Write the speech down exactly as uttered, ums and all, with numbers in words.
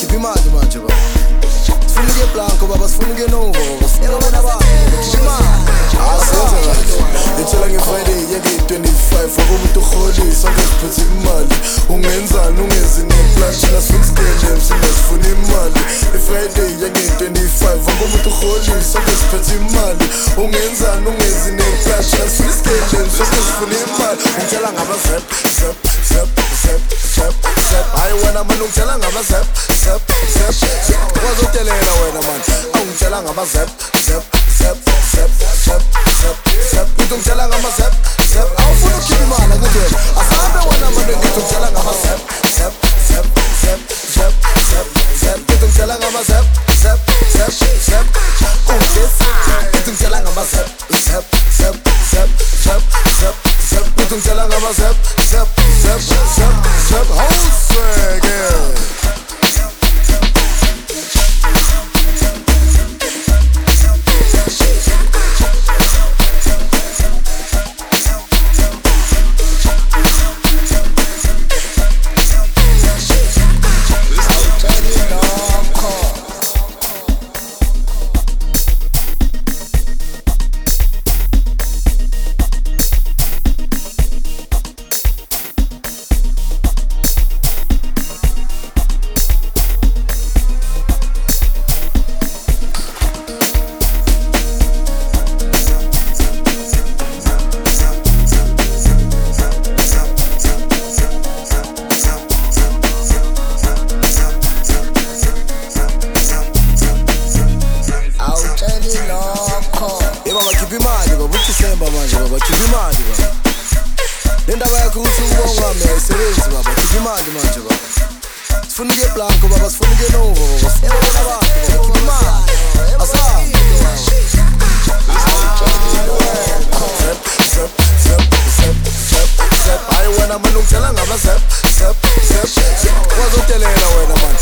bakhipha imali manje baba. Sifuna ukuye blanco baba, sifuna ukuye nova baba. Sifuna wena baba, bakhipha imali. Asenza kahle. Ngitshela nge-Friday yeke-twenty-five akumuntu urholisa ngeziphethe imali. Ungenzani ungezi neplan thina sifuna iskele singasifuna imali. I-Friday yeke-twenty-five akumuntu urholisa ngeziphethe imali. Ungenzani ungezi neplan thina sifuna iskele singasifuna imali. Ungitshela ngama-zap zap zap zap zap zap. Hayi wena mani ungitshela ngama-zap zap zap zap. Wazotelela wena mani. Awungitshela ngama-zap zap zap zap zap zap zap. Ngithi ungitshela ngama-zap zap. Awufuna ukukhipha imali akuthi asabe wena mani. Ngithi ungitshela ngama-zap zap zap zap zap zap zap. Ngithi ungitshela ngama-zap zap zap zap. Ungitshela ngithi ungitshela ngama-zap zap zap zap zap zap zap. Ngithi ungitshela ngama-zap zap zap zap zap. Hawusweke. Yeba bakhipha imali baba, uDisemba manje baba, bakhipha imali baba. Le ndaba yakho ukuthi ubonga wami ayisebenzi baba, bakhipha imali manje baba. Sifuna ukuye blanco baba, sifuna ukuye nova baba. Sifuna abantu baba, bakhipha imali. Asabe. Zap zap zap zap zap. Hayi wena mani ungitshela ngama-zap zap zap zap. Wazotelela wena mani.